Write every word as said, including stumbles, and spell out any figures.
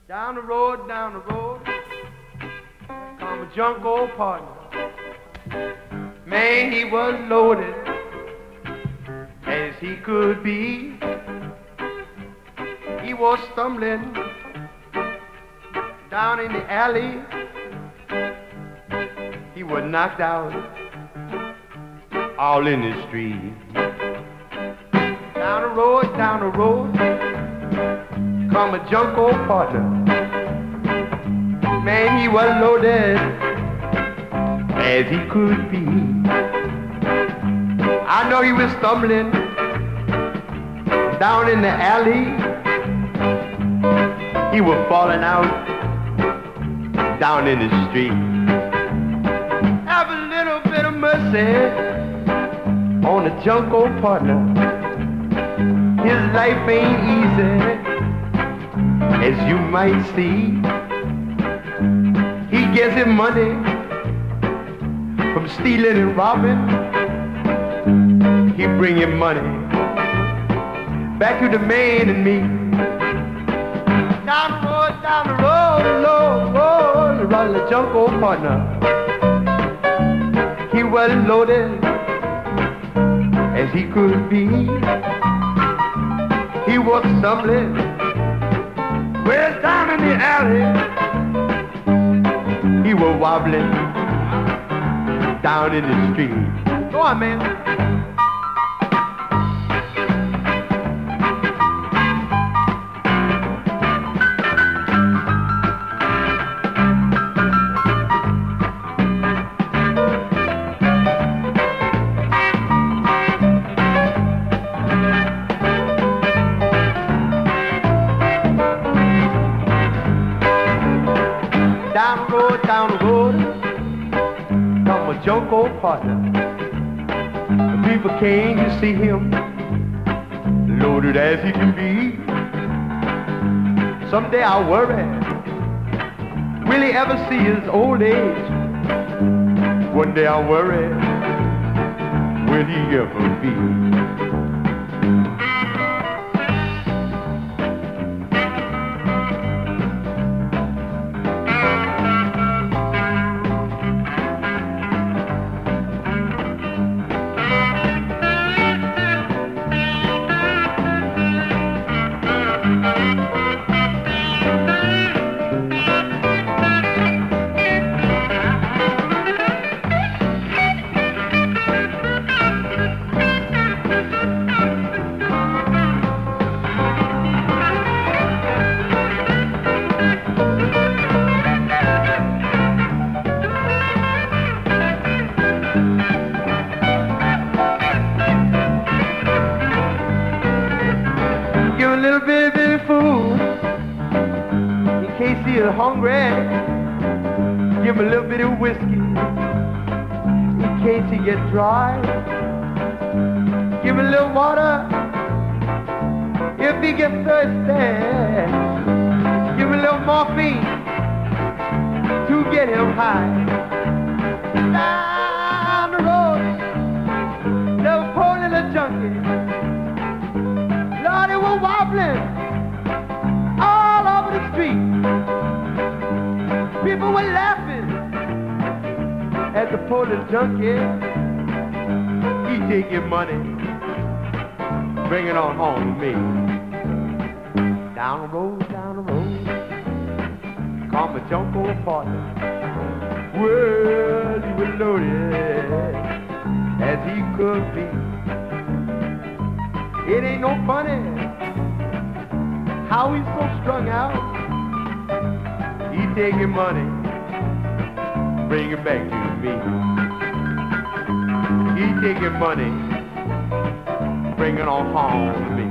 Down the road, down the road, come a junk old partner. Man, he was loaded as he could be. He was stumbling down in the alley. He was knocked out all in the street. Down the road, down the road, come a junk old partner. Man, he was loaded as he could be. I know he was stumbling down in the alley. He was falling out down in the street. Have a little bit of mercy on a junk old partner. His life ain't easy, as you might see. He gets his money from stealing and robbing. He bring him money back to the man and me. Down the road, down the road, road, road, run the junk old partner. He was loaded as he could be. He was stumbling way down in the alley. He was wobbling down in the street. Go on, man. Down the road, down the road, come a junk old partner. The people came to see him, loaded as he can be. Someday I'll worry, will he ever see his old age? One day I'll worry, will he ever be? Give a little bit, bit of food in case he is hungry. Give him a little bit of whiskey in case he gets dry. Give him a little water if he gets thirsty. Give him a little morphine to get him high. Down the road, little poor little junkie. Lord, they were wobbling all over the street. People were laughing at the poor little junkie. He taking money, bring it on home to me. Down the road, down the road, come a junk old partner. Well, he was loaded as he could be. It ain't no funny how he's so strung out. He taking money, bring it back to me. He taking money, bring it on home to me.